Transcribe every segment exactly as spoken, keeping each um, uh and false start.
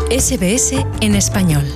S B S en español.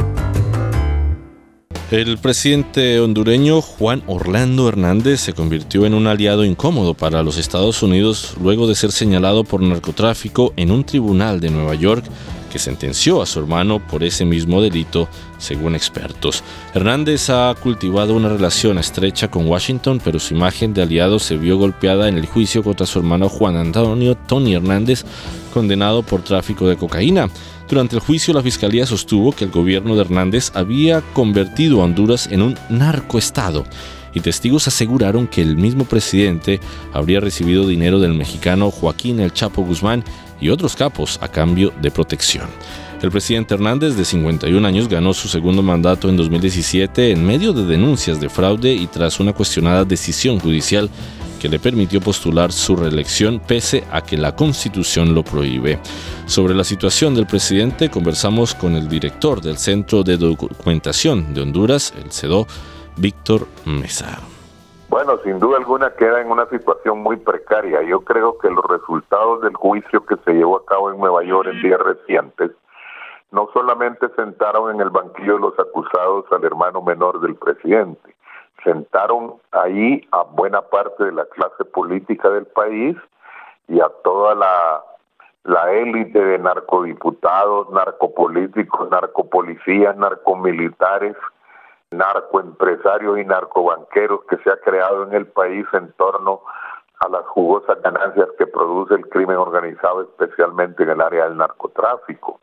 El presidente hondureño Juan Orlando Hernández se convirtió en un aliado incómodo para los Estados Unidos luego de ser señalado por narcotráfico en un tribunal de Nueva York que sentenció a su hermano por ese mismo delito, según expertos. Hernández ha cultivado una relación estrecha con Washington, pero su imagen de aliado se vio golpeada en el juicio contra su hermano Juan Antonio Tony Hernández, condenado por tráfico de cocaína. Durante el juicio, la fiscalía sostuvo que el gobierno de Hernández había convertido a Honduras en un narcoestado, y testigos aseguraron que el mismo presidente habría recibido dinero del mexicano Joaquín El Chapo Guzmán y otros capos a cambio de protección. El presidente Hernández, de cincuenta y un años, ganó su segundo mandato en dos mil diecisiete en medio de denuncias de fraude y tras una cuestionada decisión judicial que le permitió postular su reelección pese a que la Constitución lo prohíbe. Sobre la situación del presidente conversamos con el director del Centro de Documentación de Honduras, el CEDO, Víctor Mesa. Bueno, sin duda alguna queda en una situación muy precaria. Yo creo que los resultados del juicio que se llevó a cabo en Nueva York en días recientes no solamente sentaron en el banquillo de los acusados al hermano menor del presidente, sentaron ahí a buena parte de la clase política del país y a toda la, la élite de narcodiputados, narcopolíticos, narcopolicías, narcomilitares, narcoempresarios y narcobanqueros que se ha creado en el país en torno a las jugosas ganancias que produce el crimen organizado, especialmente en el área del narcotráfico.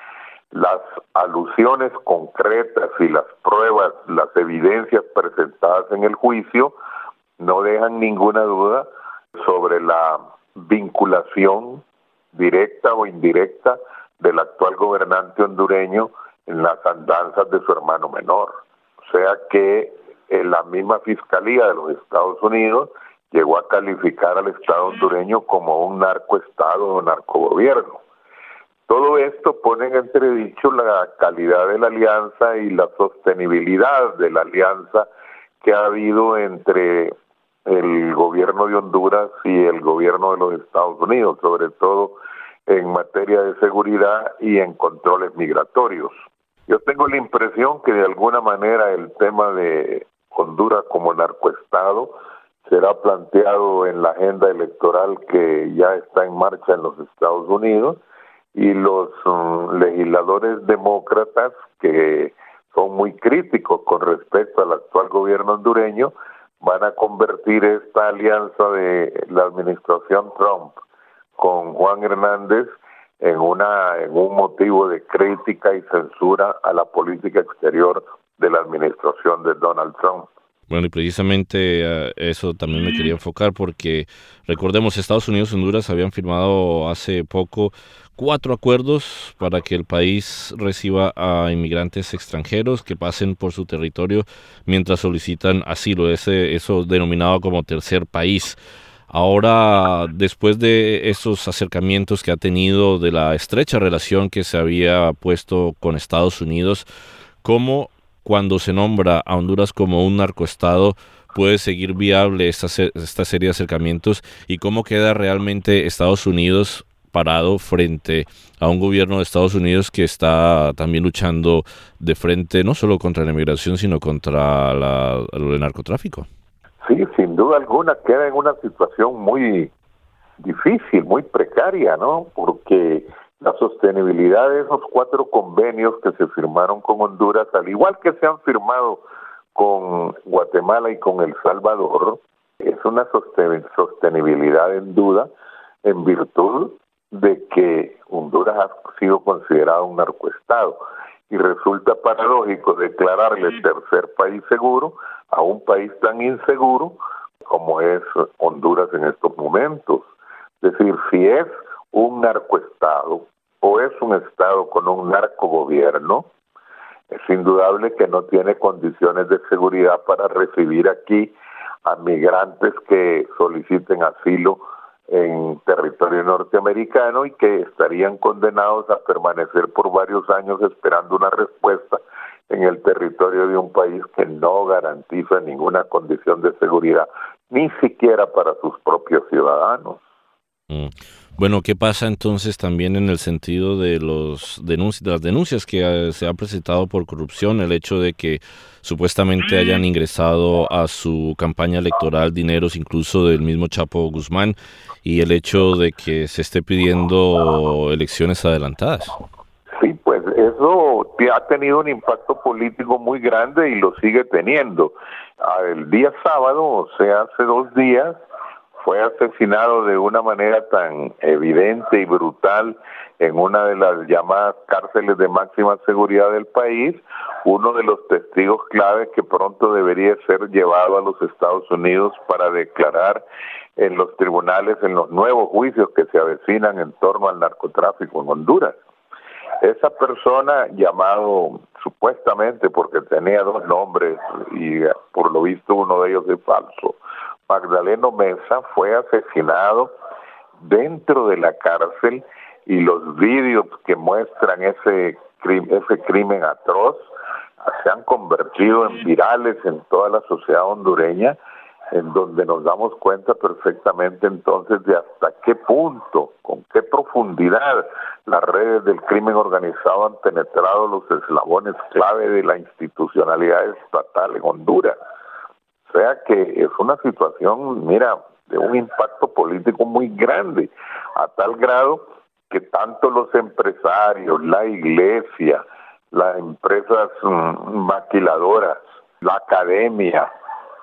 Las alusiones concretas y las pruebas, las evidencias presentadas en el juicio no dejan ninguna duda sobre la vinculación directa o indirecta del actual gobernante hondureño en las andanzas de su hermano menor. O sea que en la misma Fiscalía de los Estados Unidos llegó a calificar al Estado hondureño como un narcoestado o narcogobierno. Todo esto pone en entredicho la calidad de la alianza y la sostenibilidad de la alianza que ha habido entre el gobierno de Honduras y el gobierno de los Estados Unidos, sobre todo en materia de seguridad y en controles migratorios. Yo tengo la impresión que de alguna manera el tema de Honduras como narcoestado será planteado en la agenda electoral que ya está en marcha en los Estados Unidos, y los um, legisladores demócratas que son muy críticos con respecto al actual gobierno hondureño van a convertir esta alianza de la administración Trump con Juan Hernández en una en un motivo de crítica y censura a la política exterior de la administración de Donald Trump. Bueno, y precisamente uh, eso también me quería enfocar porque recordemos, Estados Unidos y Honduras habían firmado hace poco cuatro acuerdos para que el país reciba a inmigrantes extranjeros que pasen por su territorio mientras solicitan asilo, ese eso denominado como tercer país. Ahora, después de esos acercamientos que ha tenido, de la estrecha relación que se había puesto con Estados Unidos, ¿cómo cuando se nombra a Honduras como un narcoestado puede seguir viable esta, esta serie de acercamientos y cómo queda realmente Estados Unidos parado frente a un gobierno de Estados Unidos que está también luchando de frente no solo contra la inmigración sino contra la, el narcotráfico? Sí, sin duda alguna queda en una situación muy difícil, muy precaria, ¿no? Porque la sostenibilidad de esos cuatro convenios que se firmaron con Honduras, al igual que se han firmado con Guatemala y con El Salvador, es una sostenibilidad en duda en virtud de que Honduras ha sido considerado un narcoestado y resulta paradójico declararle tercer país seguro a un país tan inseguro como es Honduras en estos momentos. Es decir, si es un narcoestado o es un estado con un narcogobierno, es indudable que no tiene condiciones de seguridad para recibir aquí a migrantes que soliciten asilo en territorio norteamericano y que estarían condenados a permanecer por varios años esperando una respuesta en el territorio de un país que no garantiza ninguna condición de seguridad, ni siquiera para sus propios ciudadanos. Mm. Bueno, ¿qué pasa entonces también en el sentido de, los denunci- de las denuncias que eh, se han presentado por corrupción? El hecho de que supuestamente hayan ingresado a su campaña electoral dineros incluso del mismo Chapo Guzmán, y el hecho de que se esté pidiendo elecciones adelantadas. Sí, pues eso ha tenido un impacto político muy grande y lo sigue teniendo. El día sábado, o sea, hace dos días, fue asesinado de una manera tan evidente y brutal en una de las llamadas cárceles de máxima seguridad del país, uno de los testigos clave que pronto debería ser llevado a los Estados Unidos para declarar en los tribunales en los nuevos juicios que se avecinan en torno al narcotráfico en Honduras. Esa persona, llamado supuestamente porque tenía dos nombres y por lo visto uno de ellos es falso, Magdaleno Mesa, fue asesinado dentro de la cárcel, y los vídeos que muestran ese, ese crimen atroz se han convertido en virales en toda la sociedad hondureña, en donde nos damos cuenta perfectamente entonces de hasta qué punto, con qué profundidad las redes del crimen organizado han penetrado los eslabones clave de la institucionalidad estatal en Honduras. O sea que es una situación, mira, de un impacto político muy grande, a tal grado que tanto los empresarios, la iglesia, las empresas mmm, maquiladoras, la academia,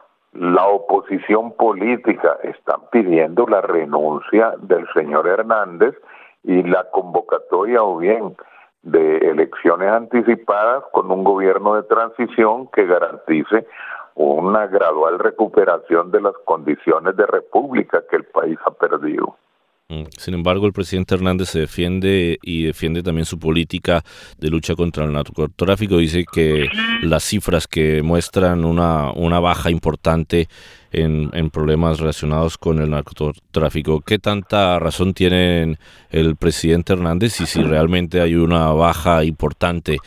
la oposición política están pidiendo la renuncia del señor Hernández y la convocatoria o bien de elecciones anticipadas con un gobierno de transición que garantice una gradual recuperación de las condiciones de república que el país ha perdido. Sin embargo, el presidente Hernández se defiende y defiende también su política de lucha contra el narcotráfico. Dice que las cifras que muestran una, una baja importante en, en problemas relacionados con el narcotráfico, ¿qué tanta razón tiene el presidente Hernández y si realmente hay una baja importante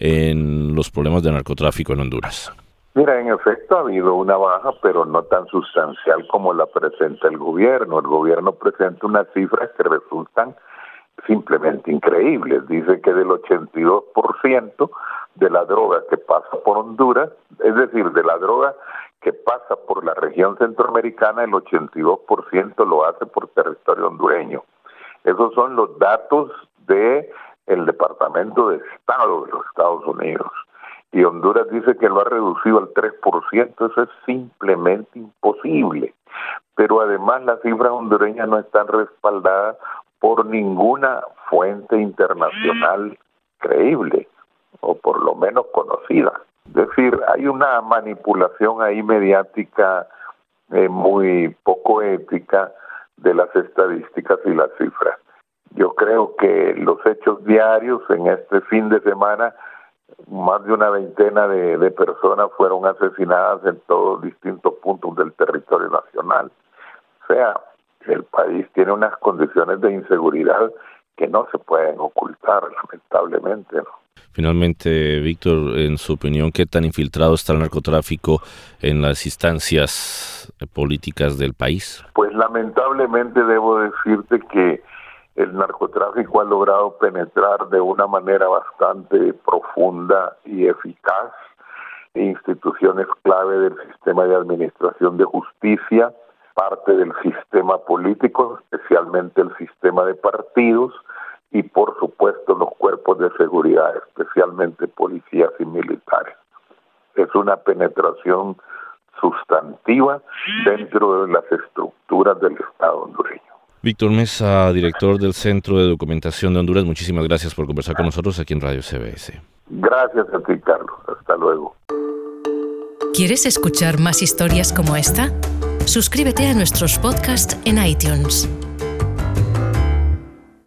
en los problemas de narcotráfico en Honduras? Mira, en efecto ha habido una baja, pero no tan sustancial como la presenta el gobierno. El gobierno presenta unas cifras que resultan simplemente increíbles. Dice que del ochenta y dos por ciento de la droga que pasa por Honduras, es decir, de la droga que pasa por la región centroamericana, el ochenta y dos por ciento lo hace por territorio hondureño. Esos son los datos del Departamento de Estado de los Estados Unidos. Y Honduras dice que lo ha reducido al tres por ciento, eso es simplemente imposible. Pero además las cifras hondureñas no están respaldadas por ninguna fuente internacional creíble, o por lo menos conocida. Es decir, hay una manipulación ahí mediática eh, muy poco ética de las estadísticas y las cifras. Yo creo que los hechos diarios en este fin de semana, más de una veintena de, de personas fueron asesinadas en todos distintos puntos del territorio nacional. O sea, el país tiene unas condiciones de inseguridad que no se pueden ocultar, lamentablemente, ¿no? Finalmente, Víctor, en su opinión, ¿qué tan infiltrado está el narcotráfico en las instancias políticas del país? Pues lamentablemente debo decirte que el narcotráfico ha logrado penetrar de una manera bastante profunda y eficaz instituciones clave del sistema de administración de justicia, parte del sistema político, especialmente el sistema de partidos, y por supuesto los cuerpos de seguridad, especialmente policías y militares. Es una penetración sustantiva dentro de las estructuras del Estado hondureño. Víctor Mesa, director del Centro de Documentación de Honduras, muchísimas gracias por conversar con nosotros aquí en Radio C B S. Gracias a ti, Carlos. Hasta luego. ¿Quieres escuchar más historias como esta? Suscríbete a nuestros podcasts en iTunes.